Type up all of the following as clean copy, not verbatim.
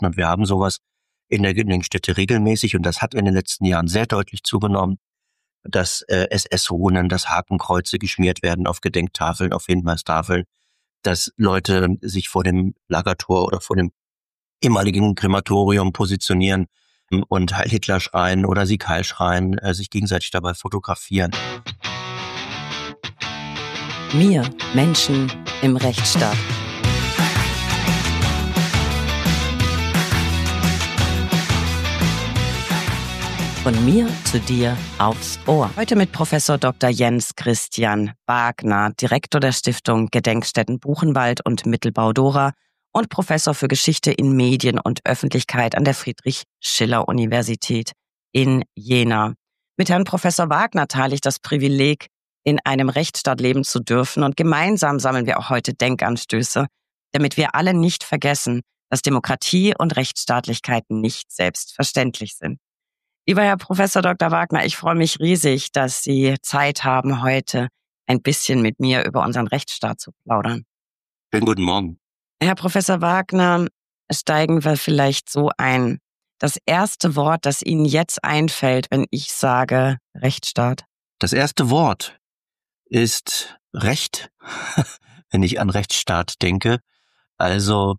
Gedenkstätten. Und wir haben sowas in der Gedenkstätte regelmäßig. Und das hat in den letzten Jahren sehr deutlich zugenommen, dass SS-Runen, dass Hakenkreuze geschmiert werden auf Gedenktafeln, auf Hinweistafeln, dass Leute sich vor dem Lagertor oder vor dem ehemaligen Krematorium positionieren und Heil Hitler schreien oder Sieg Heil schreien, sich gegenseitig dabei fotografieren. Wir, Menschen im Rechtsstaat. Von mir zu dir aufs Ohr. Heute mit Professor Dr. Jens Christian Wagner, Direktor der Stiftung Gedenkstätten Buchenwald und Mittelbau-Dora und Professor für Geschichte in Medien und Öffentlichkeit an der Friedrich-Schiller-Universität in Jena. Mit Herrn Professor Wagner teile ich das Privileg, in einem Rechtsstaat leben zu dürfen, und gemeinsam sammeln wir auch heute Denkanstöße, damit wir alle nicht vergessen, dass Demokratie und Rechtsstaatlichkeit nicht selbstverständlich sind. Lieber Herr Professor Dr. Wagner, ich freue mich riesig, dass Sie Zeit haben, heute ein bisschen mit mir über unseren Rechtsstaat zu plaudern. Schönen guten Morgen. Herr Professor Wagner, steigen wir vielleicht so ein. Das erste Wort, das Ihnen jetzt einfällt, wenn ich sage Rechtsstaat? Das erste Wort ist Recht, wenn ich an Rechtsstaat denke. Also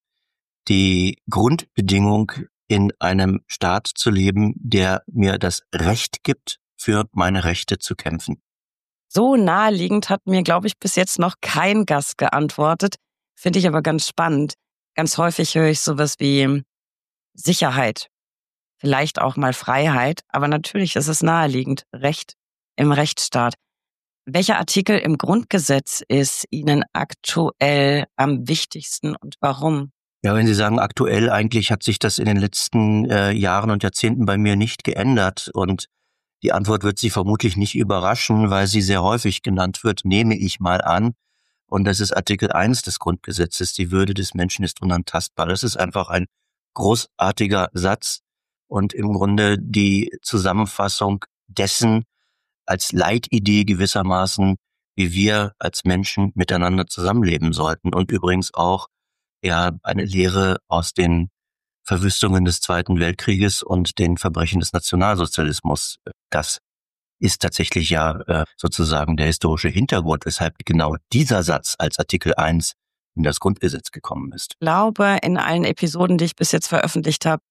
die Grundbedingung, in einem Staat zu leben, der mir das Recht gibt, für meine Rechte zu kämpfen. So naheliegend hat mir, glaube ich, bis jetzt noch kein Gast geantwortet. Finde ich aber ganz spannend. Ganz häufig höre ich sowas wie Sicherheit, vielleicht auch mal Freiheit, aber natürlich ist es naheliegend, Recht im Rechtsstaat. Welcher Artikel im Grundgesetz ist Ihnen aktuell am wichtigsten und warum? Ja, wenn Sie sagen aktuell, eigentlich hat sich das in den letzten Jahren und Jahrzehnten bei mir nicht geändert. Und die Antwort wird Sie vermutlich nicht überraschen, weil sie sehr häufig genannt wird, nehme ich mal an. Und das ist Artikel 1 des Grundgesetzes, die Würde des Menschen ist unantastbar. Das ist einfach ein großartiger Satz und im Grunde die Zusammenfassung dessen als Leitidee gewissermaßen, wie wir als Menschen miteinander zusammenleben sollten. Und übrigens auch eine Lehre aus den Verwüstungen des Zweiten Weltkrieges und den Verbrechen des Nationalsozialismus. Das ist tatsächlich sozusagen der historische Hintergrund, weshalb genau dieser Satz als Artikel 1 in das Grundgesetz gekommen ist. Ich glaube, in allen Episoden, die ich bis jetzt veröffentlicht habe,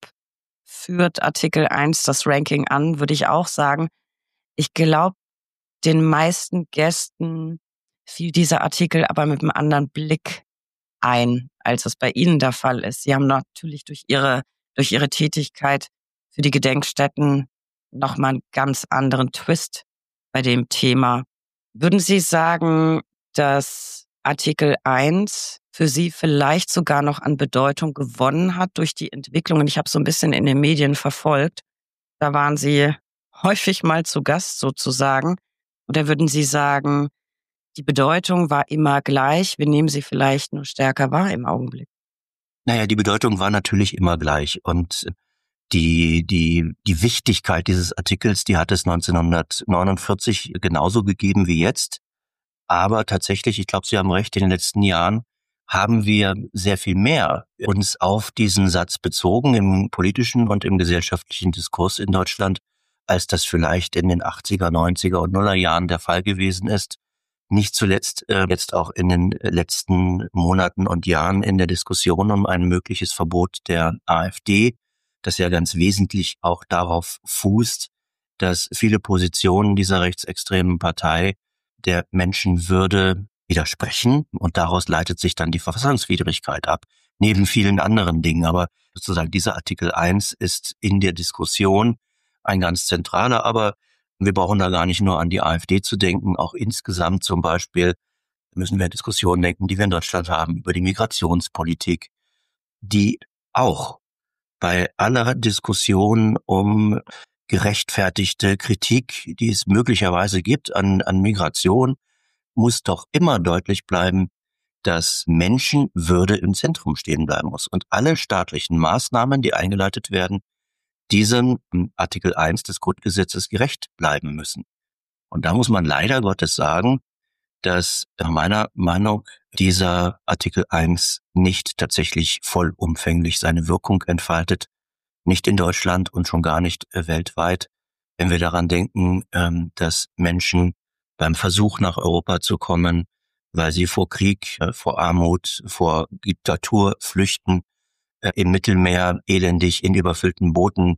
führt Artikel 1 das Ranking an, würde ich auch sagen. Ich glaube, den meisten Gästen fiel dieser Artikel aber mit einem anderen Blick ein, als es bei Ihnen der Fall ist. Sie haben natürlich durch Ihre Tätigkeit für die Gedenkstätten nochmal einen ganz anderen Twist bei dem Thema. Würden Sie sagen, dass Artikel 1 für Sie vielleicht sogar noch an Bedeutung gewonnen hat durch die Entwicklungen? Ich habe so ein bisschen in den Medien verfolgt. Da waren Sie häufig mal zu Gast sozusagen. Oder würden Sie sagen, die Bedeutung war immer gleich, wir nehmen sie vielleicht nur stärker wahr im Augenblick? Naja, die Bedeutung war natürlich immer gleich und die Wichtigkeit dieses Artikels, die hat es 1949 genauso gegeben wie jetzt. Aber tatsächlich, ich glaube, Sie haben recht, in den letzten Jahren haben wir sehr viel mehr uns auf diesen Satz bezogen im politischen und im gesellschaftlichen Diskurs in Deutschland, als das vielleicht in den 80er, 90er und Nuller Jahren der Fall gewesen ist. Nicht zuletzt jetzt auch in den letzten Monaten und Jahren in der Diskussion um ein mögliches Verbot der AfD, das ja ganz wesentlich auch darauf fußt, dass viele Positionen dieser rechtsextremen Partei der Menschenwürde widersprechen, und daraus leitet sich dann die Verfassungswidrigkeit ab, neben vielen anderen Dingen. Aber sozusagen dieser Artikel 1 ist in der Diskussion ein ganz zentraler, aber wir brauchen da gar nicht nur an die AfD zu denken, auch insgesamt zum Beispiel müssen wir Diskussionen denken, die wir in Deutschland haben über die Migrationspolitik, die auch bei aller Diskussion um gerechtfertigte Kritik, die es möglicherweise gibt an Migration, muss doch immer deutlich bleiben, dass Menschenwürde im Zentrum stehen bleiben muss. Und alle staatlichen Maßnahmen, die eingeleitet werden, diesem Artikel 1 des Grundgesetzes gerecht bleiben müssen. Und da muss man leider Gottes sagen, dass meiner Meinung dieser Artikel 1 nicht tatsächlich vollumfänglich seine Wirkung entfaltet. Nicht in Deutschland und schon gar nicht weltweit. Wenn wir daran denken, dass Menschen beim Versuch nach Europa zu kommen, weil sie vor Krieg, vor Armut, vor Diktatur flüchten, im Mittelmeer elendig in überfüllten Booten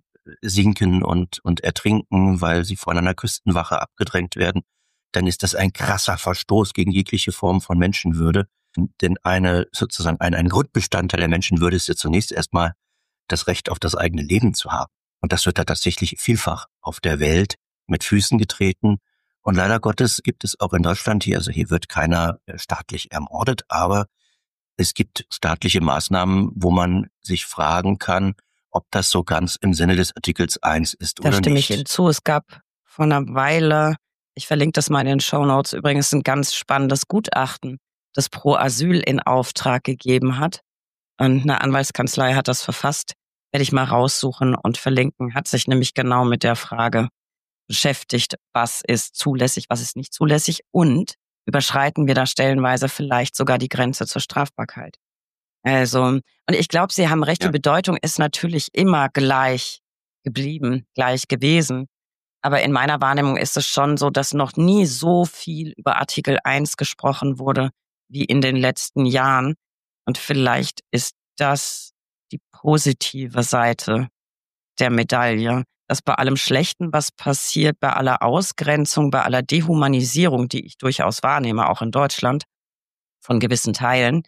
sinken und ertrinken, weil sie von einer Küstenwache abgedrängt werden, dann ist das ein krasser Verstoß gegen jegliche Form von Menschenwürde. Denn sozusagen ein Grundbestandteil der Menschenwürde ist ja zunächst erstmal das Recht auf das eigene Leben zu haben. Und das wird da tatsächlich vielfach auf der Welt mit Füßen getreten. Und leider Gottes gibt es auch in Deutschland hier wird keiner staatlich ermordet, aber es gibt staatliche Maßnahmen, wo man sich fragen kann, ob das so ganz im Sinne des Artikels 1 ist oder nicht. Da stimme ich Ihnen zu. Es gab vor einer Weile, ich verlinke das mal in den Shownotes, übrigens ein ganz spannendes Gutachten, das Pro Asyl in Auftrag gegeben hat. Und eine Anwaltskanzlei hat das verfasst. Werde ich mal raussuchen und verlinken. Hat sich nämlich genau mit der Frage beschäftigt, was ist zulässig, was ist nicht zulässig und überschreiten wir da stellenweise vielleicht sogar die Grenze zur Strafbarkeit. Also, und ich glaube, Sie haben recht, die Bedeutung ist natürlich immer gleich geblieben, gleich gewesen. Aber in meiner Wahrnehmung ist es schon so, dass noch nie so viel über Artikel 1 gesprochen wurde wie in den letzten Jahren. Und vielleicht ist das die positive Seite der Medaille, dass bei allem Schlechten, was passiert, bei aller Ausgrenzung, bei aller Dehumanisierung, die ich durchaus wahrnehme, auch in Deutschland, von gewissen Teilen,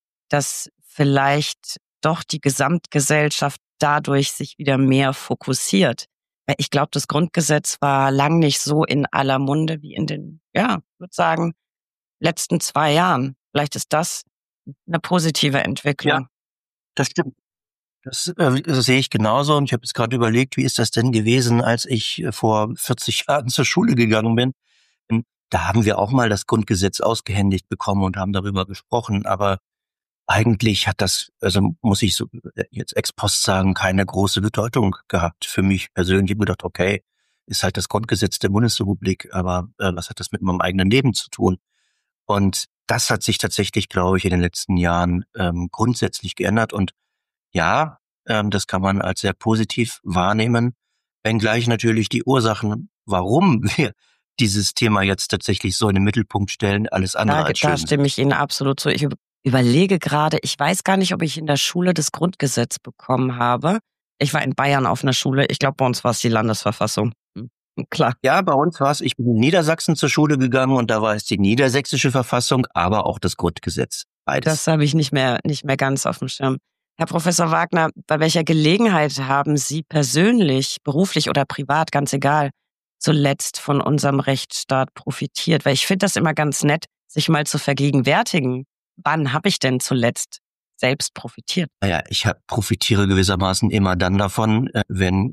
dass vielleicht doch die Gesamtgesellschaft dadurch sich wieder mehr fokussiert. Ich glaube, das Grundgesetz war lang nicht so in aller Munde wie in den, ich würde sagen, letzten 2 Jahren. Vielleicht ist das eine positive Entwicklung. Ja, das stimmt. Das sehe ich genauso. Und ich habe jetzt gerade überlegt, wie ist das denn gewesen, als ich vor 40 Jahren zur Schule gegangen bin. Da haben wir auch mal das Grundgesetz ausgehändigt bekommen und haben darüber gesprochen. Aber eigentlich hat das, also muss ich so jetzt ex post sagen, keine große Bedeutung gehabt für mich persönlich. Ich habe gedacht, okay, ist halt das Grundgesetz der Bundesrepublik, aber was hat das mit meinem eigenen Leben zu tun? Und das hat sich tatsächlich, glaube ich, in den letzten Jahren grundsätzlich geändert. Und ja, das kann man als sehr positiv wahrnehmen, wenngleich natürlich die Ursachen, warum wir dieses Thema jetzt tatsächlich so in den Mittelpunkt stellen, alles andere als schön Da stimme ich Ihnen absolut zu. Ich überlege gerade, ich weiß gar nicht, ob ich in der Schule das Grundgesetz bekommen habe. Ich war in Bayern auf einer Schule. Ich glaube, bei uns war es die Landesverfassung. Klar. Ja, bei uns war es, ich bin in Niedersachsen zur Schule gegangen und da war es die niedersächsische Verfassung, aber auch das Grundgesetz. Beides. Das habe ich nicht mehr ganz auf dem Schirm. Herr Professor Wagner, bei welcher Gelegenheit haben Sie persönlich, beruflich oder privat, ganz egal, zuletzt von unserem Rechtsstaat profitiert? Weil ich finde das immer ganz nett, sich mal zu vergegenwärtigen. Wann habe ich denn zuletzt selbst profitiert? Naja, ich profitiere gewissermaßen immer dann davon, wenn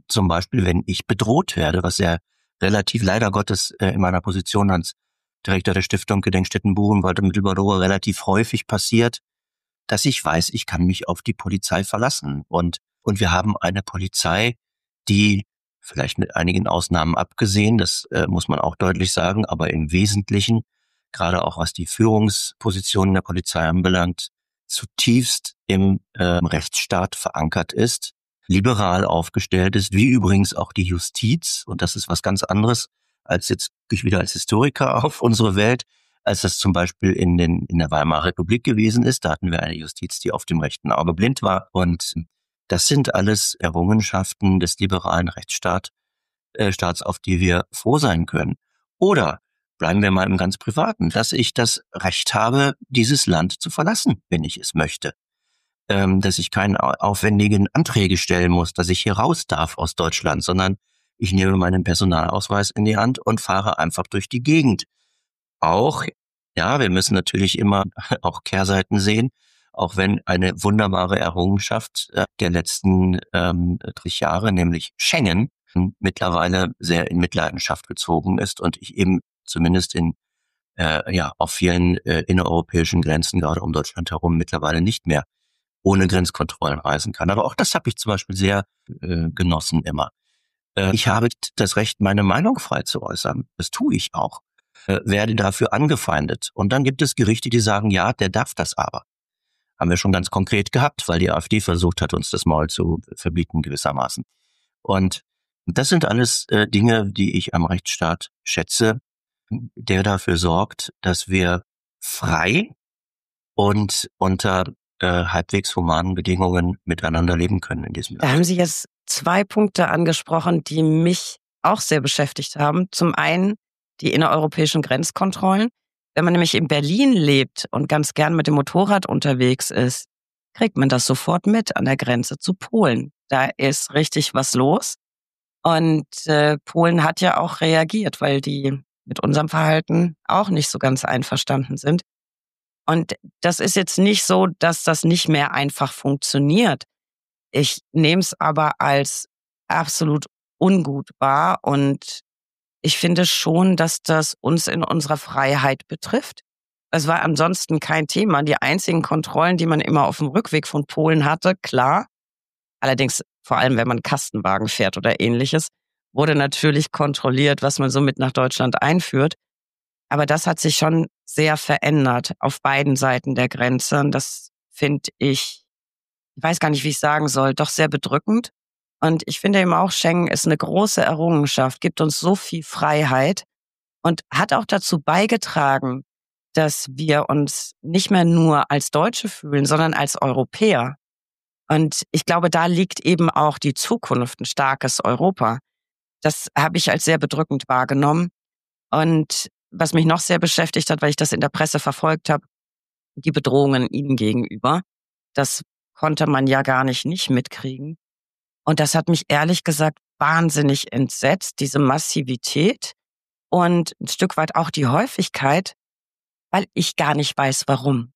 ich bedroht werde, was ja relativ leider Gottes in meiner Position als Direktor der Stiftung Gedenkstätten Buchenwald und Mittelbau-Dora relativ häufig passiert, dass ich weiß, ich kann mich auf die Polizei verlassen. Und wir haben eine Polizei, die vielleicht mit einigen Ausnahmen abgesehen, das muss man auch deutlich sagen, aber im Wesentlichen, gerade auch was die Führungspositionen der Polizei anbelangt, zutiefst im Rechtsstaat verankert ist, liberal aufgestellt ist, wie übrigens auch die Justiz. Und das ist was ganz anderes, als jetzt ich wieder als Historiker auf unsere Welt, als das zum Beispiel in der Weimarer Republik gewesen ist. Da hatten wir eine Justiz, die auf dem rechten Auge blind war. Und das sind alles Errungenschaften des liberalen Rechtsstaats, auf die wir froh sein können. Oder bleiben wir mal im ganz Privaten, dass ich das Recht habe, dieses Land zu verlassen, wenn ich es möchte. Dass ich keine aufwendigen Anträge stellen muss, dass ich hier raus darf aus Deutschland, sondern ich nehme meinen Personalausweis in die Hand und fahre einfach durch die Gegend. Auch, ja, wir müssen natürlich immer auch Kehrseiten sehen, auch wenn eine wunderbare Errungenschaft der letzten 30 Jahre, nämlich Schengen, mittlerweile sehr in Mitleidenschaft gezogen ist und ich eben zumindest auf vielen innereuropäischen Grenzen, gerade um Deutschland herum, mittlerweile nicht mehr ohne Grenzkontrollen reisen kann. Aber auch das habe ich zum Beispiel sehr genossen immer. Ich habe das Recht, meine Meinung frei zu äußern. Das tue ich auch. werde dafür angefeindet. Und dann gibt es Gerichte, die sagen, ja, der darf das aber. Haben wir schon ganz konkret gehabt, weil die AfD versucht hat, uns das Maul zu verbieten gewissermaßen. Und das sind alles Dinge, die ich am Rechtsstaat schätze, der dafür sorgt, dass wir frei und unter halbwegs humanen Bedingungen miteinander leben können in diesem Da Land. haben Sie jetzt 2 Punkte angesprochen, die mich auch sehr beschäftigt haben. Zum einen die innereuropäischen Grenzkontrollen. Wenn man nämlich in Berlin lebt und ganz gern mit dem Motorrad unterwegs ist, kriegt man das sofort mit an der Grenze zu Polen. Da ist richtig was los. Und Polen hat ja auch reagiert, weil die mit unserem Verhalten auch nicht so ganz einverstanden sind. Und das ist jetzt nicht so, dass das nicht mehr einfach funktioniert. Ich nehme es aber als absolut ungut wahr und ich finde schon, dass das uns in unserer Freiheit betrifft. Es war ansonsten kein Thema. Die einzigen Kontrollen, die man immer auf dem Rückweg von Polen hatte, klar, allerdings vor allem, wenn man Kastenwagen fährt oder Ähnliches, wurde natürlich kontrolliert, was man so mit nach Deutschland einführt. Aber das hat sich schon sehr verändert auf beiden Seiten der Grenze. Und das finde ich weiß gar nicht, wie ich sagen soll, doch sehr bedrückend. Und ich finde eben auch, Schengen ist eine große Errungenschaft, gibt uns so viel Freiheit und hat auch dazu beigetragen, dass wir uns nicht mehr nur als Deutsche fühlen, sondern als Europäer. Und ich glaube, da liegt eben auch die Zukunft, ein starkes Europa. Das habe ich als sehr bedrückend wahrgenommen. Und was mich noch sehr beschäftigt hat, weil ich das in der Presse verfolgt habe, die Bedrohungen ihnen gegenüber. Das konnte man ja gar nicht mitkriegen. Und das hat mich ehrlich gesagt wahnsinnig entsetzt, diese Massivität und ein Stück weit auch die Häufigkeit, weil ich gar nicht weiß, warum.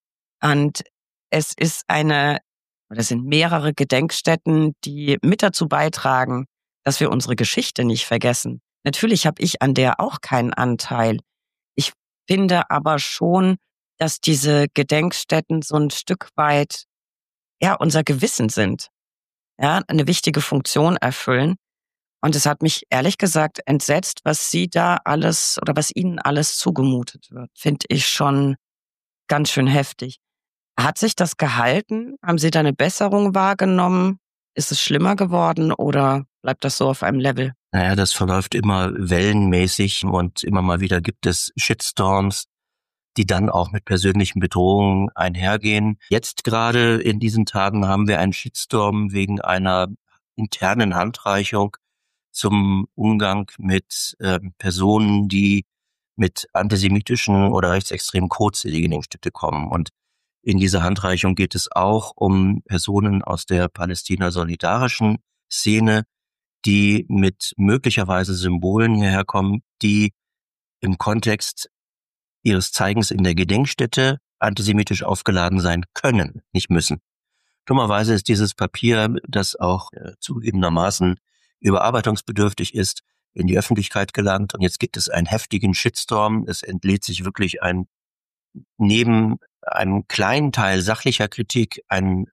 Und es ist oder es sind mehrere Gedenkstätten, die mit dazu beitragen, dass wir unsere Geschichte nicht vergessen. Natürlich habe ich an der auch keinen Anteil. Ich finde aber schon, dass diese Gedenkstätten so ein Stück weit, ja, unser Gewissen sind, ja, eine wichtige Funktion erfüllen. Und es hat mich ehrlich gesagt entsetzt, was Sie da alles oder was Ihnen alles zugemutet wird. Finde ich schon ganz schön heftig. Hat sich das gehalten? Haben Sie da eine Besserung wahrgenommen? Ist es schlimmer geworden oder bleibt das so auf einem Level? Naja, das verläuft immer wellenmäßig und immer mal wieder gibt es Shitstorms, die dann auch mit persönlichen Bedrohungen einhergehen. Jetzt gerade in diesen Tagen haben wir einen Shitstorm wegen einer internen Handreichung zum Umgang mit Personen, die mit antisemitischen oder rechtsextremen Codes in die Gedenkstätte kommen. Und in dieser Handreichung geht es auch um Personen aus der palästina-solidarischen Szene, die mit möglicherweise Symbolen hierher kommen, die im Kontext ihres Zeigens in der Gedenkstätte antisemitisch aufgeladen sein können, nicht müssen. Dummerweise ist dieses Papier, das auch zugegebenermaßen überarbeitungsbedürftig ist, in die Öffentlichkeit gelangt und jetzt gibt es einen heftigen Shitstorm. Es entlädt sich wirklich neben einem kleinen Teil sachlicher Kritik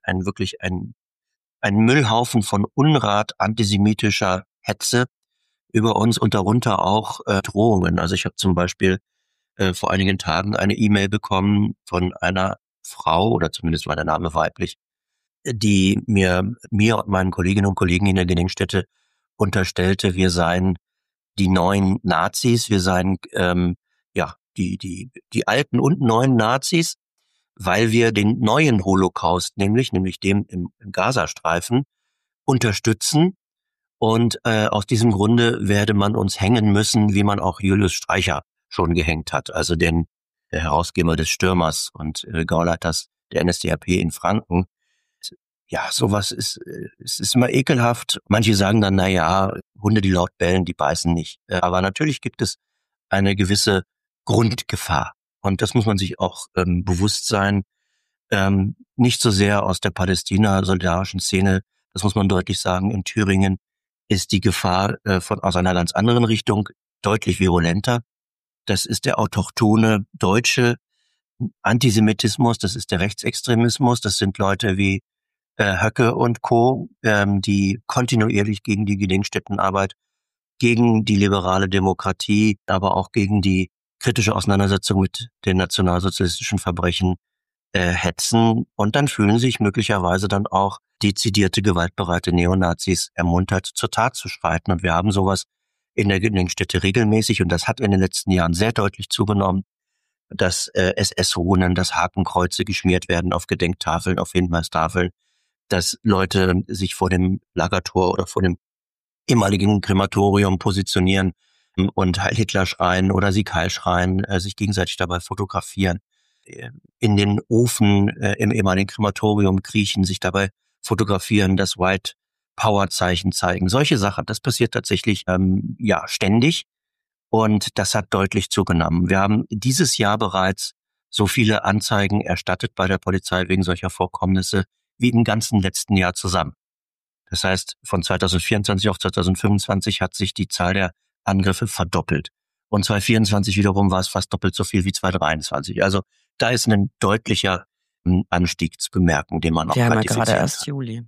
ein Müllhaufen von Unrat antisemitischer Hetze über uns und darunter auch Drohungen. Also ich habe zum Beispiel vor einigen Tagen eine E-Mail bekommen von einer Frau, oder zumindest war der Name weiblich, die mir und meinen Kolleginnen und Kollegen in der Gedenkstätte unterstellte, wir seien die neuen Nazis, wir seien die alten und neuen Nazis, weil wir den neuen Holocaust, nämlich dem im Gazastreifen, unterstützen. Und aus diesem Grunde werde man uns hängen müssen, wie man auch Julius Streicher schon gehängt hat, also den Herausgeber des Stürmers und Gauleiters der NSDAP in Franken. Ja, sowas es ist immer ekelhaft. Manche sagen dann, na ja, Hunde, die laut bellen, die beißen nicht. Aber natürlich gibt es eine gewisse Grundgefahr. Und das muss man sich auch bewusst sein. Nicht so sehr aus der palästina-solidarischen Szene, das muss man deutlich sagen. In Thüringen ist die Gefahr aus einer ganz anderen Richtung deutlich virulenter. Das ist der autochthone deutsche Antisemitismus, das ist der Rechtsextremismus, das sind Leute wie Höcke und Co., die kontinuierlich gegen die Gedenkstättenarbeit, gegen die liberale Demokratie, aber auch gegen die kritische Auseinandersetzung mit den nationalsozialistischen Verbrechen hetzen. Und dann fühlen sich möglicherweise dann auch dezidierte, gewaltbereite Neonazis ermuntert, zur Tat zu schreiten. Und wir haben sowas in der Gedenkstätte regelmäßig. Und das hat in den letzten Jahren sehr deutlich zugenommen, dass SS-Runen, dass Hakenkreuze geschmiert werden auf Gedenktafeln, auf Hinweistafeln, dass Leute sich vor dem Lagertor oder vor dem ehemaligen Krematorium positionieren und Heil Hitler schreien oder Sieg Heil schreien, sich gegenseitig dabei fotografieren, in den Ofen im ehemaligen Krematorium kriechen, sich dabei fotografieren, das White Power Zeichen zeigen. Solche Sachen, das passiert tatsächlich ständig und das hat deutlich zugenommen. Wir haben dieses Jahr bereits so viele Anzeigen erstattet bei der Polizei wegen solcher Vorkommnisse wie im ganzen letzten Jahr zusammen. Das heißt, von 2024 auf 2025 hat sich die Zahl der Angriffe verdoppelt. Und 2024 wiederum war es fast doppelt so viel wie 2023. Also da ist ein deutlicher Anstieg zu bemerken, den man auch Wir haben ja quantifizieren gerade erst kann. Juli.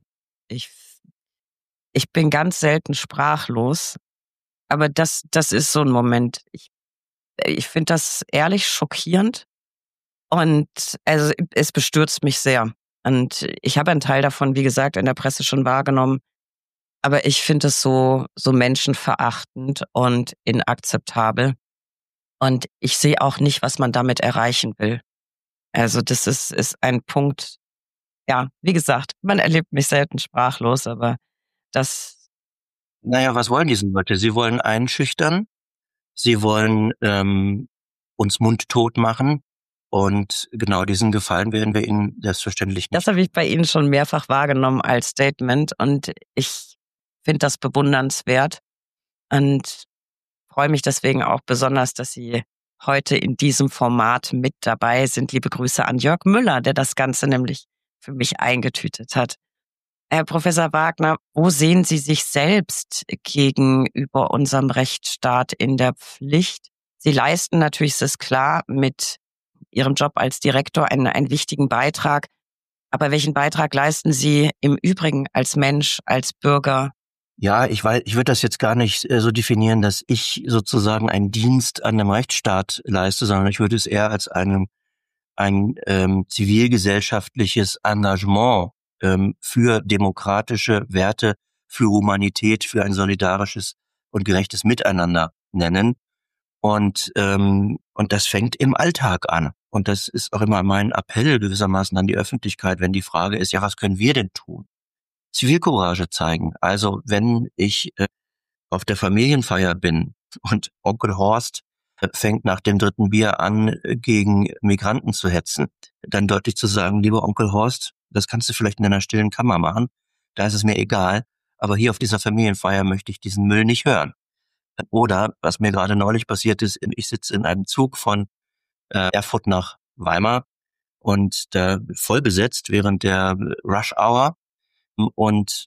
Ich bin ganz selten sprachlos, aber das ist so ein Moment. Ich finde das ehrlich schockierend und also es bestürzt mich sehr. Und ich habe einen Teil davon, wie gesagt, in der Presse schon wahrgenommen. Aber ich finde es so menschenverachtend und inakzeptabel. Und ich sehe auch nicht, was man damit erreichen will. Also das ist ein Punkt, ja, wie gesagt, man erlebt mich selten sprachlos, aber das, Naja, was wollen diese Leute? Sie wollen einschüchtern, sie wollen uns mundtot machen und genau diesen Gefallen werden wir ihnen selbstverständlich das nicht. habe ich bei Ihnen schon mehrfach wahrgenommen als Statement und ich finde das bewundernswert und freue mich deswegen auch besonders, dass Sie heute in diesem Format mit dabei sind. Liebe Grüße an Jörg Müller, der das Ganze nämlich für mich eingetütet hat. Herr Professor Wagner, wo sehen Sie sich selbst gegenüber unserem Rechtsstaat in der Pflicht? Sie leisten natürlich, es ist klar, mit Ihrem Job als Direktor einen wichtigen Beitrag. Aber welchen Beitrag leisten Sie im Übrigen als Mensch, als Bürger? Ja, ich würde das jetzt gar nicht so definieren, dass ich sozusagen einen Dienst an dem Rechtsstaat leiste, sondern ich würde es eher als ein zivilgesellschaftliches Engagement für demokratische Werte, für Humanität, für ein solidarisches und gerechtes Miteinander nennen. Und das fängt im Alltag an. Und das ist auch immer mein Appell gewissermaßen an die Öffentlichkeit, wenn die Frage ist, ja, was können wir denn tun? Zivilcourage zeigen. Also wenn ich auf der Familienfeier bin und Onkel Horst fängt nach dem 3. Bier an, gegen Migranten zu hetzen, dann deutlich zu sagen, lieber Onkel Horst, das kannst du vielleicht in einer stillen Kammer machen, da ist es mir egal, aber hier auf dieser Familienfeier möchte ich diesen Müll nicht hören. Oder, was mir gerade neulich passiert ist, ich sitze in einem Zug von Erfurt nach Weimar und da voll besetzt während der Rush Hour und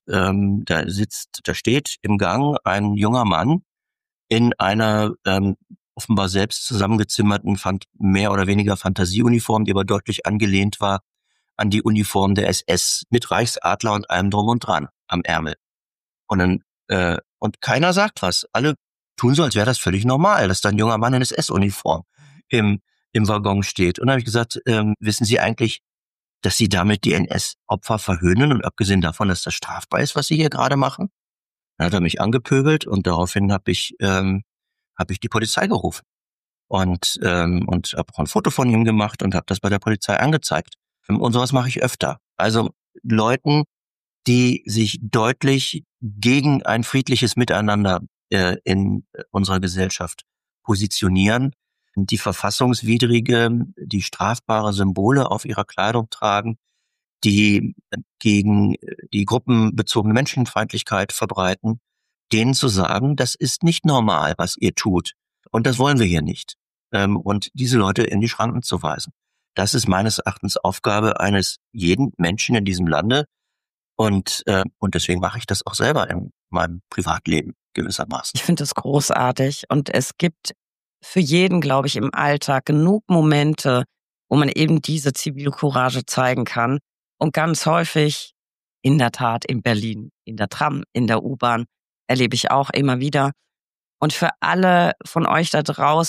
da steht im Gang ein junger Mann in einer offenbar selbst zusammengezimmerten, mehr oder weniger Fantasieuniform, die aber deutlich angelehnt war an die Uniform der SS mit Reichsadler und allem drum und dran am Ärmel. Und dann und keiner sagt was. Alle tun so, als wäre das völlig normal, dass da ein junger Mann in SS-Uniform im Waggon steht. Und dann habe ich gesagt, wissen Sie eigentlich, dass Sie damit die NS-Opfer verhöhnen und abgesehen davon, dass das strafbar ist, was Sie hier gerade machen? Dann hat er mich angepöbelt und daraufhin habe ich die Polizei gerufen und habe auch ein Foto von ihm gemacht und habe das bei der Polizei angezeigt. Und sowas mache ich öfter. Also Leuten, die sich deutlich gegen ein friedliches Miteinander in unserer Gesellschaft positionieren, die verfassungswidrige, die strafbare Symbole auf ihrer Kleidung tragen, die gegen die gruppenbezogene Menschenfeindlichkeit verbreiten, denen zu sagen, das ist nicht normal, was ihr tut. Und das wollen wir hier nicht. Und diese Leute in die Schranken zu weisen. Das ist meines Erachtens Aufgabe eines jeden Menschen in diesem Lande. Und deswegen mache ich das auch selber in meinem Privatleben gewissermaßen. Ich finde es großartig und es gibt für jeden, glaube ich, im Alltag genug Momente, wo man eben diese Zivilcourage zeigen kann. Und ganz häufig, in der Tat, in Berlin, in der Tram, in der U-Bahn, erlebe ich auch immer wieder. Und für alle von euch da draußen,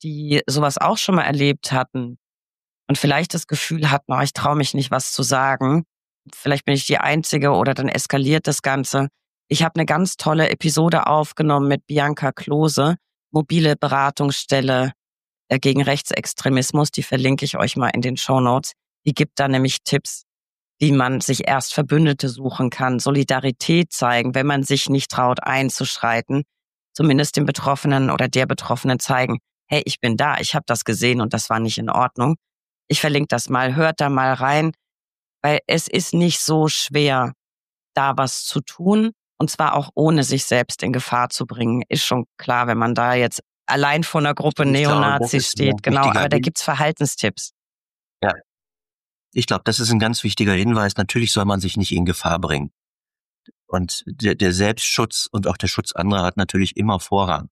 die sowas auch schon mal erlebt hatten und vielleicht das Gefühl hatten, oh, ich traue mich nicht, was zu sagen. Vielleicht bin ich die Einzige oder dann eskaliert das Ganze. Ich habe eine ganz tolle Episode aufgenommen mit Bianca Klose, mobile Beratungsstelle gegen Rechtsextremismus. Die verlinke ich euch mal in den Shownotes. Die gibt da nämlich Tipps, wie man sich erst Verbündete suchen kann, Solidarität zeigen, wenn man sich nicht traut einzuschreiten, zumindest dem Betroffenen oder der Betroffenen zeigen, hey, ich bin da, ich habe das gesehen und das war nicht in Ordnung. Ich verlinke das mal, hört da mal rein, weil es ist nicht so schwer, da was zu tun und zwar auch ohne sich selbst in Gefahr zu bringen. Ist schon klar, wenn man da jetzt allein vor einer Gruppe Ich glaube, das Neonazis ist ein steht, ganz genau, wichtiger aber da gibt's Verhaltenstipps. Ja, ich glaube, das ist ein ganz wichtiger Hinweis. Natürlich soll man sich nicht in Gefahr bringen. Und der Selbstschutz und auch der Schutz anderer hat natürlich immer Vorrang.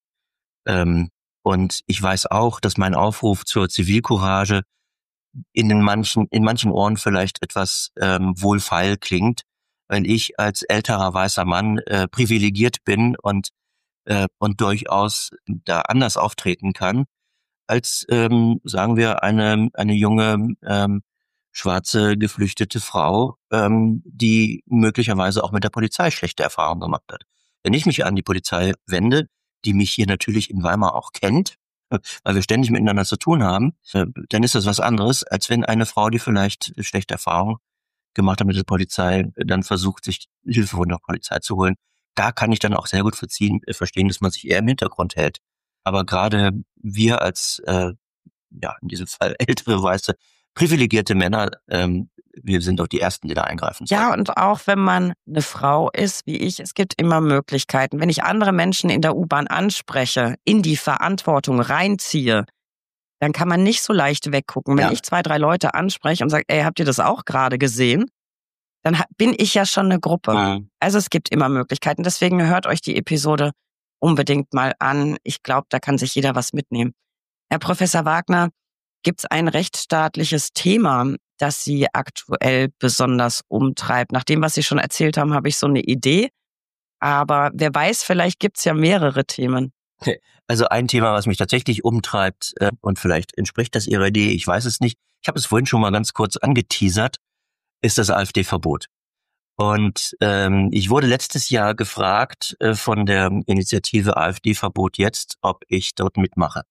Und ich weiß auch, dass mein Aufruf zur Zivilcourage in manchen Ohren vielleicht etwas wohlfeil klingt, weil ich als älterer weißer Mann privilegiert bin und durchaus da anders auftreten kann als sagen wir eine junge schwarze geflüchtete Frau, die möglicherweise auch mit der Polizei schlechte Erfahrungen gemacht hat. Wenn ich mich an die Polizei wende, die mich hier natürlich in Weimar auch kennt, weil wir ständig miteinander zu tun haben, dann ist das was anderes, als wenn eine Frau, die vielleicht schlechte Erfahrungen gemacht hat mit der Polizei, dann versucht, sich Hilfe von der Polizei zu holen. Da kann ich dann auch sehr gut verstehen, dass man sich eher im Hintergrund hält. Aber gerade wir als, ja, in diesem Fall ältere, weiße, privilegierte Männer, wir sind doch die Ersten, die da eingreifen sollten. Ja, und auch wenn man eine Frau ist wie ich, es gibt immer Möglichkeiten. Wenn ich andere Menschen in der U-Bahn anspreche, in die Verantwortung reinziehe, dann kann man nicht so leicht weggucken. Wenn Ja. ich 2, 3 Leute anspreche und sage: „Ey, habt ihr das auch gerade gesehen?", dann bin ich ja schon eine Gruppe. Mhm. Also, es gibt immer Möglichkeiten. Deswegen hört euch die Episode unbedingt mal an. Ich glaube, da kann sich jeder was mitnehmen. Herr Professor Wagner, gibt es ein rechtsstaatliches Thema, das Sie aktuell besonders umtreibt? Nach dem, was Sie schon erzählt haben, habe ich so eine Idee. Aber wer weiß, vielleicht gibt's ja mehrere Themen. Also ein Thema, was mich tatsächlich umtreibt, und vielleicht entspricht das Ihrer Idee, ich weiß es nicht. Ich habe es vorhin schon mal ganz kurz angeteasert, ist das AfD-Verbot. Und ich wurde letztes Jahr gefragt von der Initiative AfD-Verbot jetzt, ob ich dort mitmache.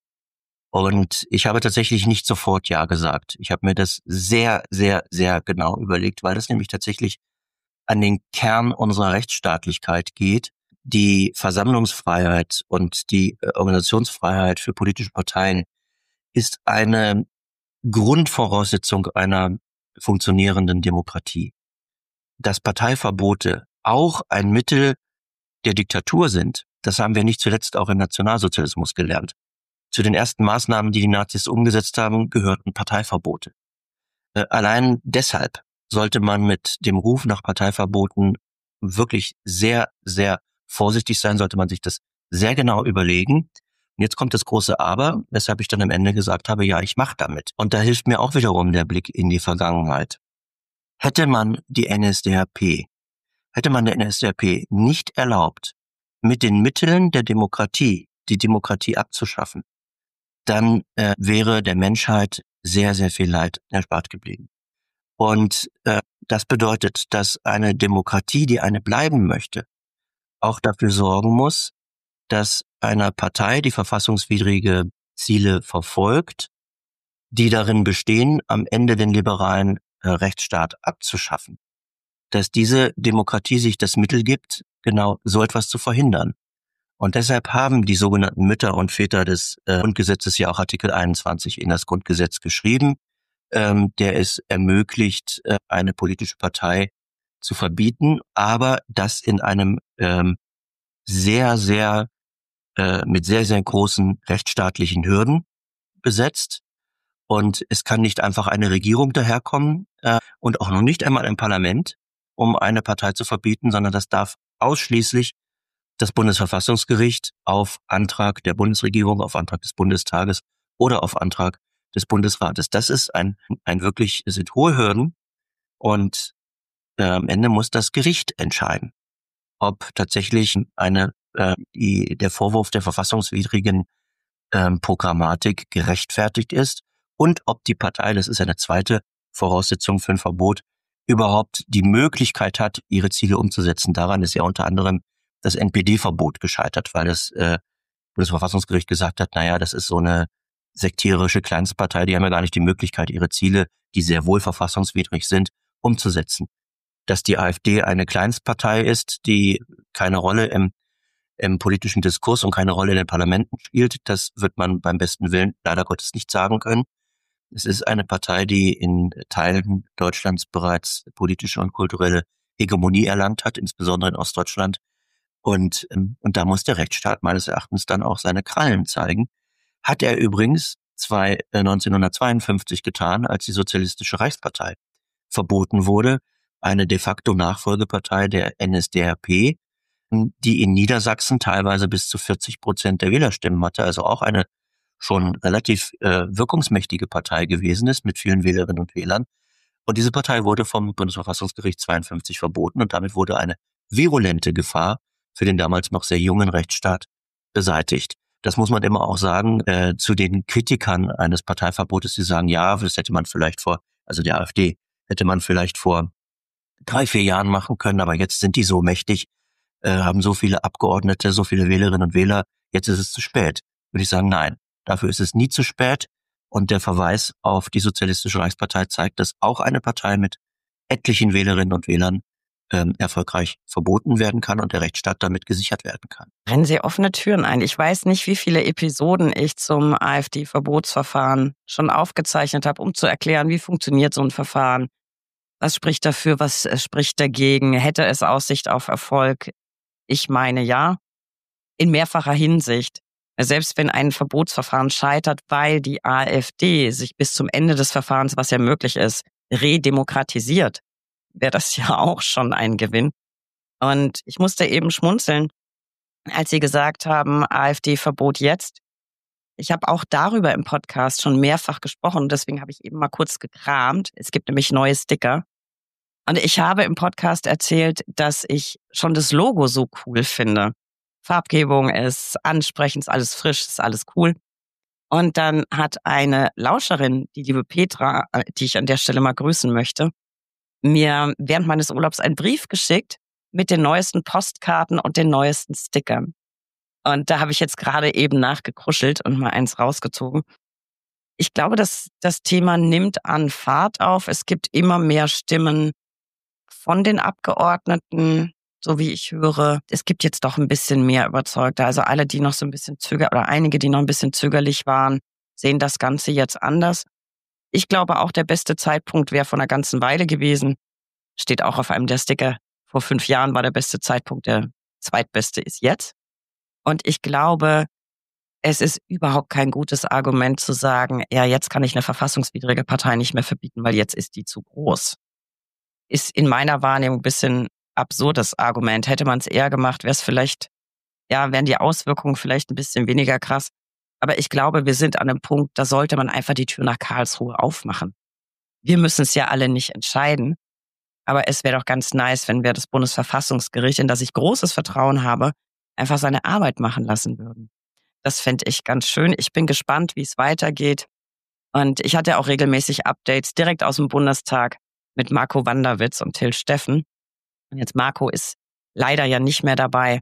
Und ich habe tatsächlich nicht sofort Ja gesagt. Ich habe mir das sehr, sehr, sehr genau überlegt, weil das nämlich tatsächlich an den Kern unserer Rechtsstaatlichkeit geht. Die Versammlungsfreiheit und die Organisationsfreiheit für politische Parteien ist eine Grundvoraussetzung einer funktionierenden Demokratie. Dass Parteiverbote auch ein Mittel der Diktatur sind, das haben wir nicht zuletzt auch im Nationalsozialismus gelernt. Zu den ersten Maßnahmen, die die Nazis umgesetzt haben, gehörten Parteiverbote. Allein deshalb sollte man mit dem Ruf nach Parteiverboten wirklich sehr, sehr vorsichtig sein, sollte man sich das sehr genau überlegen. Und jetzt kommt das große Aber, weshalb ich dann am Ende gesagt habe, ja, ich mache damit. Und da hilft mir auch wiederum der Blick in die Vergangenheit. Hätte man der NSDAP nicht erlaubt, mit den Mitteln der Demokratie die Demokratie abzuschaffen, dann wäre der Menschheit sehr, sehr viel Leid erspart geblieben. Und das bedeutet, dass eine Demokratie, die eine bleiben möchte, auch dafür sorgen muss, dass einer Partei, die verfassungswidrige Ziele verfolgt, die darin bestehen, am Ende den liberalen Rechtsstaat abzuschaffen, dass diese Demokratie sich das Mittel gibt, genau so etwas zu verhindern. Und deshalb haben die sogenannten Mütter und Väter des Grundgesetzes ja auch Artikel 21 in das Grundgesetz geschrieben, der es ermöglicht, eine politische Partei zu verbieten, aber das in einem sehr, sehr mit sehr, sehr großen rechtsstaatlichen Hürden besetzt. Und es kann nicht einfach eine Regierung daherkommen und auch noch nicht einmal ein Parlament, um eine Partei zu verbieten, sondern das darf ausschließlich das Bundesverfassungsgericht auf Antrag der Bundesregierung, auf Antrag des Bundestages oder auf Antrag des Bundesrates. Das ist es sind hohe Hürden und am Ende muss das Gericht entscheiden, ob tatsächlich der Vorwurf der verfassungswidrigen Programmatik gerechtfertigt ist und ob die Partei, das ist eine zweite Voraussetzung für ein Verbot, überhaupt die Möglichkeit hat, ihre Ziele umzusetzen. Daran ist ja unter anderem das NPD-Verbot gescheitert, weil das Bundesverfassungsgericht gesagt hat, naja, das ist so eine sektierische Kleinstpartei, die haben ja gar nicht die Möglichkeit, ihre Ziele, die sehr wohl verfassungswidrig sind, umzusetzen. Dass die AfD eine Kleinstpartei ist, die keine Rolle im politischen Diskurs und keine Rolle in den Parlamenten spielt, das wird man beim besten Willen leider Gottes nicht sagen können. Es ist eine Partei, die in Teilen Deutschlands bereits politische und kulturelle Hegemonie erlangt hat, insbesondere in Ostdeutschland. Und da muss der Rechtsstaat meines Erachtens dann auch seine Krallen zeigen. Hat er übrigens 1952 getan, als die Sozialistische Reichspartei verboten wurde, eine de facto Nachfolgepartei der NSDAP, die in Niedersachsen teilweise bis zu 40% der Wählerstimmen hatte, also auch eine schon relativ wirkungsmächtige Partei gewesen ist mit vielen Wählerinnen und Wählern. Und diese Partei wurde vom Bundesverfassungsgericht 52 verboten und damit wurde eine virulente Gefahr für den damals noch sehr jungen Rechtsstaat beseitigt. Das muss man immer auch sagen, zu den Kritikern eines Parteiverbotes, die sagen, ja, das hätte man vielleicht also der AfD, hätte man vielleicht vor 3-4 Jahren machen können, aber jetzt sind die so mächtig, haben so viele Abgeordnete, so viele Wählerinnen und Wähler, jetzt ist es zu spät. Würde ich sagen, nein, dafür ist es nie zu spät. Und der Verweis auf die Sozialistische Reichspartei zeigt, dass auch eine Partei mit etlichen Wählerinnen und Wählern erfolgreich verboten werden kann und der Rechtsstaat damit gesichert werden kann. Rennen Sie offene Türen ein. Ich weiß nicht, wie viele Episoden ich zum AfD-Verbotsverfahren schon aufgezeichnet habe, um zu erklären, wie funktioniert so ein Verfahren. Was spricht dafür, was spricht dagegen? Hätte es Aussicht auf Erfolg? Ich meine ja, in mehrfacher Hinsicht. Selbst wenn ein Verbotsverfahren scheitert, weil die AfD sich bis zum Ende des Verfahrens, was ja möglich ist, redemokratisiert, wäre das ja auch schon ein Gewinn. Und ich musste eben schmunzeln, als Sie gesagt haben, AfD-Verbot jetzt. Ich habe auch darüber im Podcast schon mehrfach gesprochen, deswegen habe ich eben mal kurz gekramt. Es gibt nämlich neue Sticker. Und ich habe im Podcast erzählt, dass ich schon das Logo so cool finde. Farbgebung ist ansprechend, ist alles frisch, ist alles cool. Und dann hat eine Lauscherin, die liebe Petra, die ich an der Stelle mal grüßen möchte, mir während meines Urlaubs einen Brief geschickt mit den neuesten Postkarten und den neuesten Stickern. Und da habe ich jetzt gerade eben nachgekruschelt und mal eins rausgezogen. Ich glaube, dass das Thema nimmt an Fahrt auf. Es gibt immer mehr Stimmen von den Abgeordneten, so wie ich höre. Es gibt jetzt doch ein bisschen mehr Überzeugte. Also alle, die noch so ein bisschen oder einige, die noch ein bisschen zögerlich waren, sehen das Ganze jetzt anders. Ich glaube auch, der beste Zeitpunkt wäre vor einer ganzen Weile gewesen. Steht auch auf einem der Sticker. Vor 5 Jahren war der beste Zeitpunkt, der zweitbeste ist jetzt. Und ich glaube, es ist überhaupt kein gutes Argument zu sagen, ja, jetzt kann ich eine verfassungswidrige Partei nicht mehr verbieten, weil jetzt ist die zu groß. Ist in meiner Wahrnehmung ein bisschen absurdes Argument. Hätte man es eher gemacht, wäre es vielleicht, ja, wären die Auswirkungen vielleicht ein bisschen weniger krass. Aber ich glaube, wir sind an einem Punkt, da sollte man einfach die Tür nach Karlsruhe aufmachen. Wir müssen es ja alle nicht entscheiden. Aber es wäre doch ganz nice, wenn wir das Bundesverfassungsgericht, in das ich großes Vertrauen habe, einfach seine Arbeit machen lassen würden. Das fände ich ganz schön. Ich bin gespannt, wie es weitergeht. Und ich hatte auch regelmäßig Updates direkt aus dem Bundestag mit Marco Wanderwitz und Till Steffen. Und jetzt Marco ist leider ja nicht mehr dabei,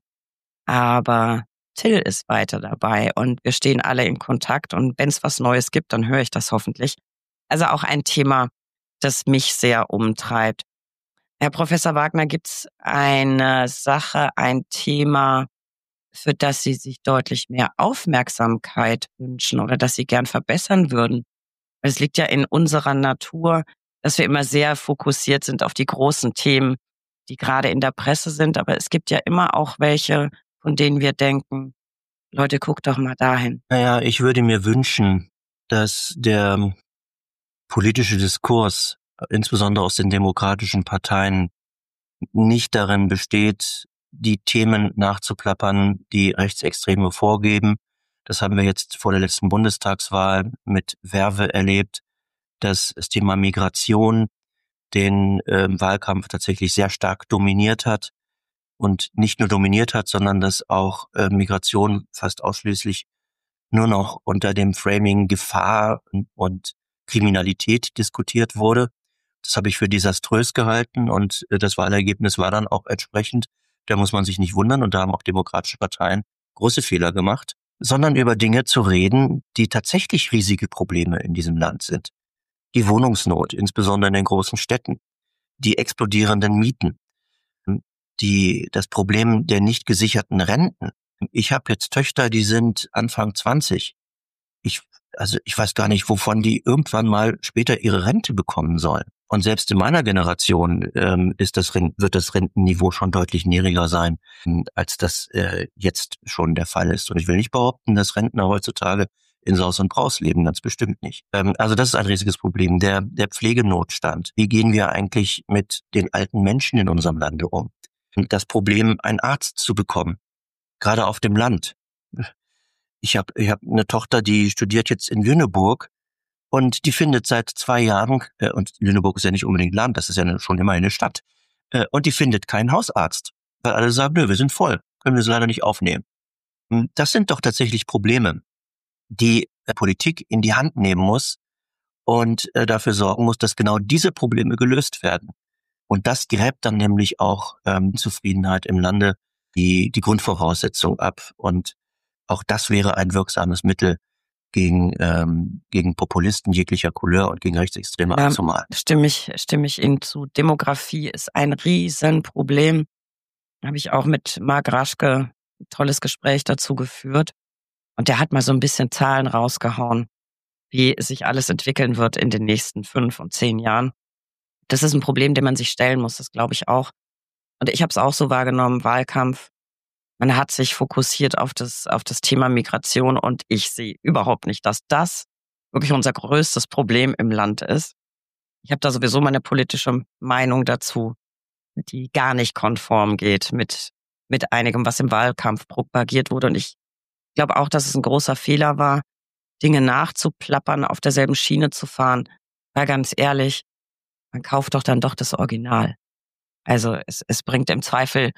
aber Till ist weiter dabei und wir stehen alle in Kontakt. Und wenn es was Neues gibt, dann höre ich das hoffentlich. Also auch ein Thema, das mich sehr umtreibt. Herr Professor Wagner, gibt es eine Sache, ein Thema, für das Sie sich deutlich mehr Aufmerksamkeit wünschen oder das Sie gern verbessern würden? Es liegt ja in unserer Natur, dass wir immer sehr fokussiert sind auf die großen Themen, die gerade in der Presse sind. Aber es gibt ja immer auch welche, von denen wir denken, Leute, guckt doch mal dahin. Naja, ich würde mir wünschen, dass der politische Diskurs, insbesondere aus den demokratischen Parteien, nicht darin besteht, die Themen nachzuplappern, die Rechtsextreme vorgeben. Das haben wir jetzt vor der letzten Bundestagswahl mit Verve erlebt, dass das Thema Migration den Wahlkampf tatsächlich sehr stark dominiert hat und nicht nur dominiert hat, sondern dass auch Migration fast ausschließlich nur noch unter dem Framing Gefahr und Kriminalität diskutiert wurde. Das habe ich für desaströs gehalten und das Wahlergebnis war dann auch entsprechend. Da muss man sich nicht wundern und da haben auch demokratische Parteien große Fehler gemacht, sondern über Dinge zu reden, die tatsächlich riesige Probleme in diesem Land sind. Die Wohnungsnot, insbesondere in den großen Städten, die explodierenden Mieten, das Problem der nicht gesicherten Renten. Ich habe jetzt Töchter, die sind Anfang 20. Ich weiß gar nicht, wovon die irgendwann mal später ihre Rente bekommen sollen. Und selbst in meiner Generation wird das Rentenniveau schon deutlich niedriger sein, als das jetzt schon der Fall ist. Und ich will nicht behaupten, dass Rentner heutzutage in Saus und Braus leben, ganz bestimmt nicht. Also das ist ein riesiges Problem. Der Pflegenotstand. Wie gehen wir eigentlich mit den alten Menschen in unserem Lande um? Das Problem, einen Arzt zu bekommen, gerade auf dem Land. Ich hab eine Tochter, die studiert jetzt in Lüneburg und die findet seit 2 Jahren, und Lüneburg ist ja nicht unbedingt Land, das ist ja schon immer eine Stadt, und die findet keinen Hausarzt, weil alle sagen, nö, wir sind voll, können wir sie leider nicht aufnehmen. Das sind doch tatsächlich Probleme, die Politik in die Hand nehmen muss und dafür sorgen muss, dass genau diese Probleme gelöst werden. Und das gräbt dann nämlich auch Zufriedenheit im Lande die Grundvoraussetzung ab. Und auch das wäre ein wirksames Mittel gegen Populisten jeglicher Couleur und gegen Rechtsextreme abzumalen. Stimme ich Ihnen zu. Demografie ist ein Riesenproblem. Habe ich auch mit Marc Raschke ein tolles Gespräch dazu geführt. Und der hat mal so ein bisschen Zahlen rausgehauen, wie sich alles entwickeln wird in den nächsten 5 und 10 Jahren. Das ist ein Problem, dem man sich stellen muss, das glaube ich auch. Und ich habe es auch so wahrgenommen, Wahlkampf. Man hat sich fokussiert auf das Thema Migration und ich sehe überhaupt nicht, dass das wirklich unser größtes Problem im Land ist. Ich habe da sowieso meine politische Meinung dazu, die gar nicht konform geht mit einigem, was im Wahlkampf propagiert wurde. Und ich glaube auch, dass es ein großer Fehler war, Dinge nachzuplappern, auf derselben Schiene zu fahren. Weil ganz ehrlich, man kauft doch dann doch das Original. Also es bringt im Zweifel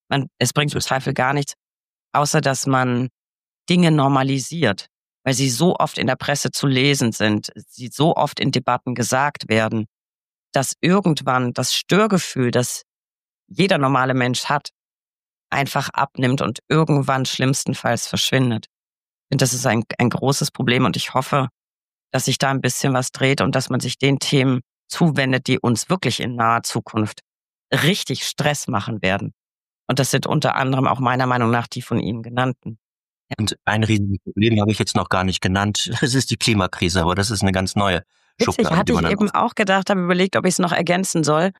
gar nichts, außer dass man Dinge normalisiert, weil sie so oft in der Presse zu lesen sind, sie so oft in Debatten gesagt werden, dass irgendwann das Störgefühl, das jeder normale Mensch hat, einfach abnimmt und irgendwann schlimmstenfalls verschwindet. Ich finde, das ist ein großes Problem und ich hoffe, dass sich da ein bisschen was dreht und dass man sich den Themen zuwendet, die uns wirklich in naher Zukunft richtig Stress machen werden. Und das sind unter anderem auch meiner Meinung nach die von Ihnen genannten. Ja. Und ein riesiges Problem habe ich jetzt noch gar nicht genannt. Das ist die Klimakrise, aber das ist eine ganz neue Witzig, Schublade. hatte ich eben auch gedacht, habe überlegt, ob ich es noch ergänzen soll.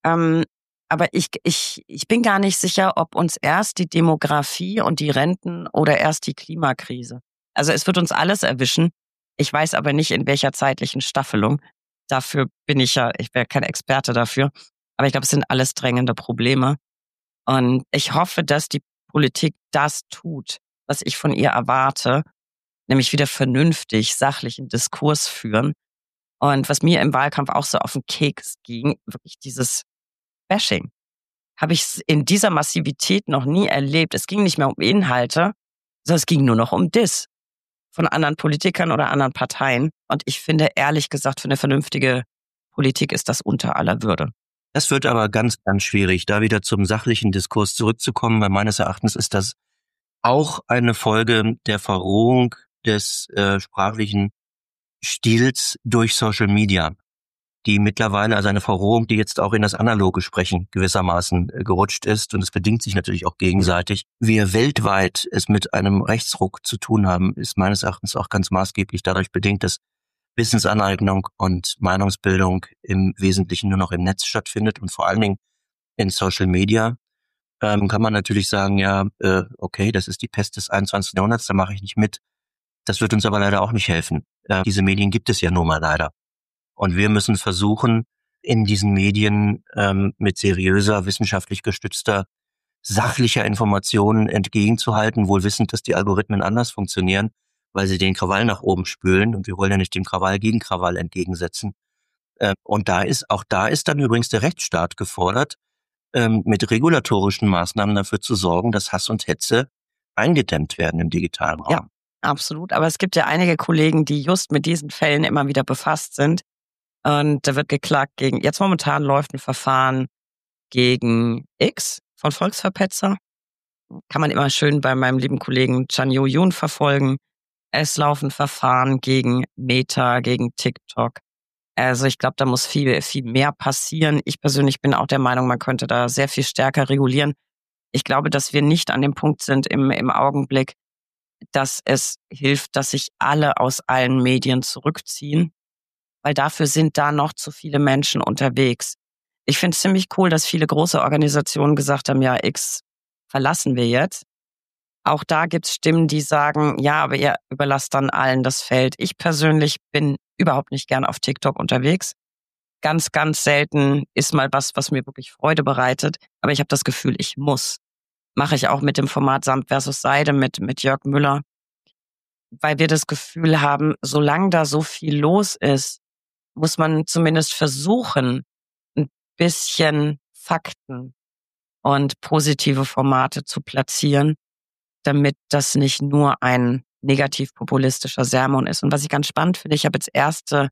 Aber ich bin gar nicht sicher, ob uns erst die Demografie und die Renten oder erst die Klimakrise. Also es wird uns alles erwischen. Ich weiß aber nicht, in welcher zeitlichen Staffelung. Dafür ich wäre kein Experte dafür. Aber ich glaube, es sind alles drängende Probleme. Und ich hoffe, dass die Politik das tut, was ich von ihr erwarte, nämlich wieder vernünftig, sachlichen Diskurs führen. Und was mir im Wahlkampf auch so auf den Keks ging, wirklich dieses Bashing. Habe ich in dieser Massivität noch nie erlebt. Es ging nicht mehr um Inhalte, sondern es ging nur noch um Diss von anderen Politikern oder anderen Parteien. Und ich finde, ehrlich gesagt, für eine vernünftige Politik ist das unter aller Würde. Das wird aber ganz, ganz schwierig, da wieder zum sachlichen Diskurs zurückzukommen, weil meines Erachtens ist das auch eine Folge der Verrohung des sprachlichen Stils durch Social Media, die mittlerweile, also eine Verrohung, die jetzt auch in das analoge Sprechen gewissermaßen gerutscht ist, und es bedingt sich natürlich auch gegenseitig. Wir weltweit es mit einem Rechtsruck zu tun haben, ist meines Erachtens auch ganz maßgeblich dadurch bedingt, dass Wissensaneignung und Meinungsbildung im Wesentlichen nur noch im Netz stattfindet und vor allen Dingen in Social Media. Kann man natürlich sagen, ja, okay, das ist die Pest des 21. Jahrhunderts, da mache ich nicht mit. Das wird uns aber leider auch nicht helfen. Diese Medien gibt es ja nun mal leider. Und wir müssen versuchen, in diesen Medien mit seriöser, wissenschaftlich gestützter, sachlicher Informationen entgegenzuhalten, wohl wissend, dass die Algorithmen anders funktionieren, weil sie den Krawall nach oben spülen. Und wir wollen ja nicht dem Krawall gegen Krawall entgegensetzen. Und da ist dann übrigens der Rechtsstaat gefordert, mit regulatorischen Maßnahmen dafür zu sorgen, dass Hass und Hetze eingedämmt werden im digitalen Raum. Ja, Absolut. Aber es gibt ja einige Kollegen, die just mit diesen Fällen immer wieder befasst sind. Und da wird geklagt jetzt momentan läuft ein Verfahren gegen X von Volksverpetzer. Kann man immer schön bei meinem lieben Kollegen Chan Yo-Yoon verfolgen. Es laufen Verfahren gegen Meta, gegen TikTok. Also ich glaube, da muss viel, viel mehr passieren. Ich persönlich bin auch der Meinung, man könnte da sehr viel stärker regulieren. Ich glaube, dass wir nicht an dem Punkt sind im Augenblick, dass es hilft, dass sich alle aus allen Medien zurückziehen, weil dafür sind da noch zu viele Menschen unterwegs. Ich finde es ziemlich cool, dass viele große Organisationen gesagt haben, ja, X verlassen wir jetzt. Auch da gibt es Stimmen, die sagen, ja, aber ihr überlasst dann allen das Feld. Ich persönlich bin überhaupt nicht gern auf TikTok unterwegs. Ganz, ganz selten ist mal was mir wirklich Freude bereitet. Aber ich habe das Gefühl, ich muss. Mache ich auch mit dem Format Samt versus Seide mit Jörg Müller. Weil wir das Gefühl haben, solange da so viel los ist, muss man zumindest versuchen, ein bisschen Fakten und positive Formate zu platzieren, damit das nicht nur ein negativ-populistischer Sermon ist. Und was ich ganz spannend finde, ich habe jetzt erste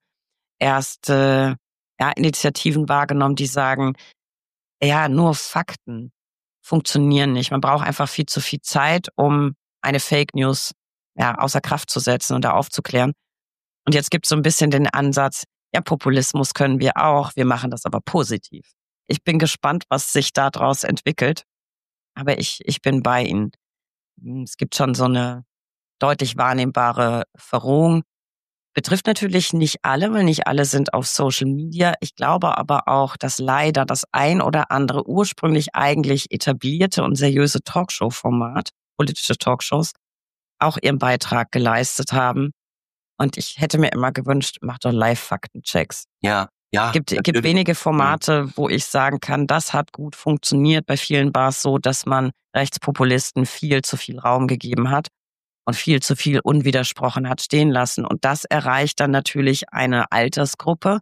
Initiativen wahrgenommen, die sagen, ja, nur Fakten funktionieren nicht. Man braucht einfach viel zu viel Zeit, um eine Fake News außer Kraft zu setzen und da aufzuklären. Und jetzt gibt es so ein bisschen den Ansatz, ja, Populismus können wir auch, wir machen das aber positiv. Ich bin gespannt, was sich daraus entwickelt, aber ich bin bei Ihnen. Es gibt schon so eine deutlich wahrnehmbare Verrohung. Betrifft natürlich nicht alle, weil nicht alle sind auf Social Media. Ich glaube aber auch, dass leider das ein oder andere ursprünglich eigentlich etablierte und seriöse Talkshow-Format, politische Talkshows, auch ihren Beitrag geleistet haben. Und ich hätte mir immer gewünscht, macht doch Live-Faktenchecks. Ja. Gibt wenige Formate, wo ich sagen kann, das hat gut funktioniert. Bei vielen war es so, dass man Rechtspopulisten viel zu viel Raum gegeben hat und viel zu viel unwidersprochen hat stehen lassen. Und das erreicht dann natürlich eine Altersgruppe,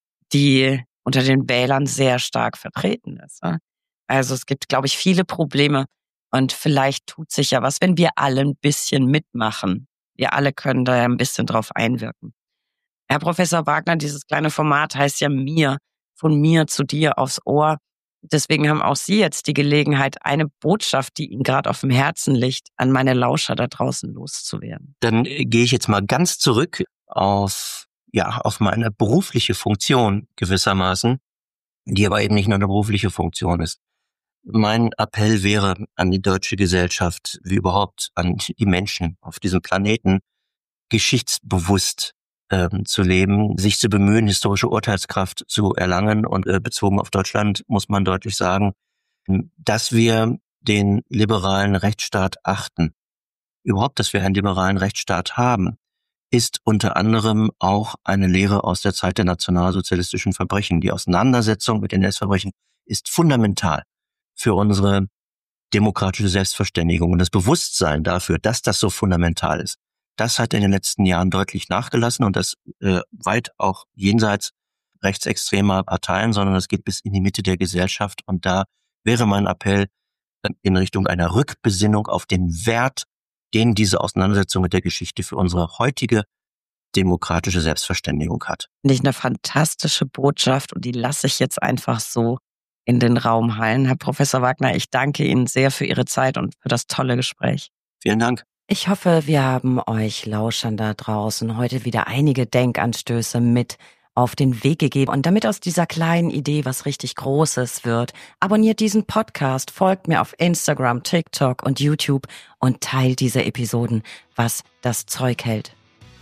die unter den Wählern sehr stark vertreten ist. Also es gibt, glaube ich, viele Probleme. Und vielleicht tut sich ja was, wenn wir alle ein bisschen mitmachen. Wir alle können da ja ein bisschen drauf einwirken. Herr Professor Wagner, dieses kleine Format heißt ja von mir zu dir aufs Ohr. Deswegen haben auch Sie jetzt die Gelegenheit, eine Botschaft, die Ihnen gerade auf dem Herzen liegt, an meine Lauscher da draußen loszuwerden. Dann gehe ich jetzt mal ganz zurück auf meine berufliche Funktion gewissermaßen, die aber eben nicht nur eine berufliche Funktion ist. Mein Appell wäre an die deutsche Gesellschaft, wie überhaupt an die Menschen auf diesem Planeten, geschichtsbewusst zu leben, sich zu bemühen, historische Urteilskraft zu erlangen. Und bezogen auf Deutschland muss man deutlich sagen, dass wir den liberalen Rechtsstaat achten. Überhaupt, dass wir einen liberalen Rechtsstaat haben, ist unter anderem auch eine Lehre aus der Zeit der nationalsozialistischen Verbrechen. Die Auseinandersetzung mit den NS-Verbrechen ist fundamental für unsere demokratische Selbstverständigung und das Bewusstsein dafür, dass das so fundamental ist. Das hat in den letzten Jahren deutlich nachgelassen und das weit auch jenseits rechtsextremer Parteien, sondern das geht bis in die Mitte der Gesellschaft. Und da wäre mein Appell in Richtung einer Rückbesinnung auf den Wert, den diese Auseinandersetzung mit der Geschichte für unsere heutige demokratische Selbstverständigung hat. Finde ich eine fantastische Botschaft und die lasse ich jetzt einfach so in den Raum hallen. Herr Professor Wagner, ich danke Ihnen sehr für Ihre Zeit und für das tolle Gespräch. Vielen Dank. Ich hoffe, wir haben euch Lauschern da draußen heute wieder einige Denkanstöße mit auf den Weg gegeben. Und damit aus dieser kleinen Idee was richtig Großes wird, abonniert diesen Podcast, folgt mir auf Instagram, TikTok und YouTube und teilt diese Episoden, was das Zeug hält.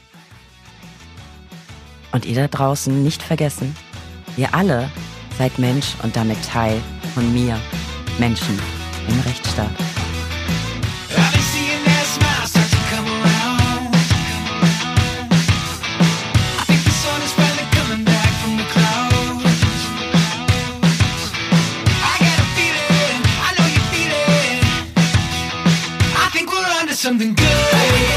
Und ihr da draußen nicht vergessen, ihr alle seid Mensch und damit Teil von mir, Menschen im Rechtsstaat. Something good.